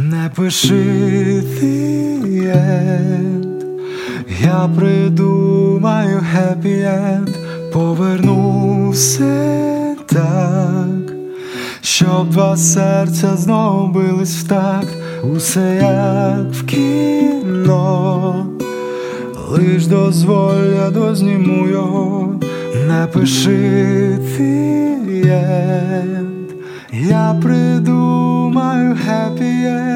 Не пиши the end, я придумаю happy end, поверну все так, щоб два серця знов бились в такт. Усе як в кіно, лиш дозволь, я дозніму його. Не пиши the end, я придумаю happy end.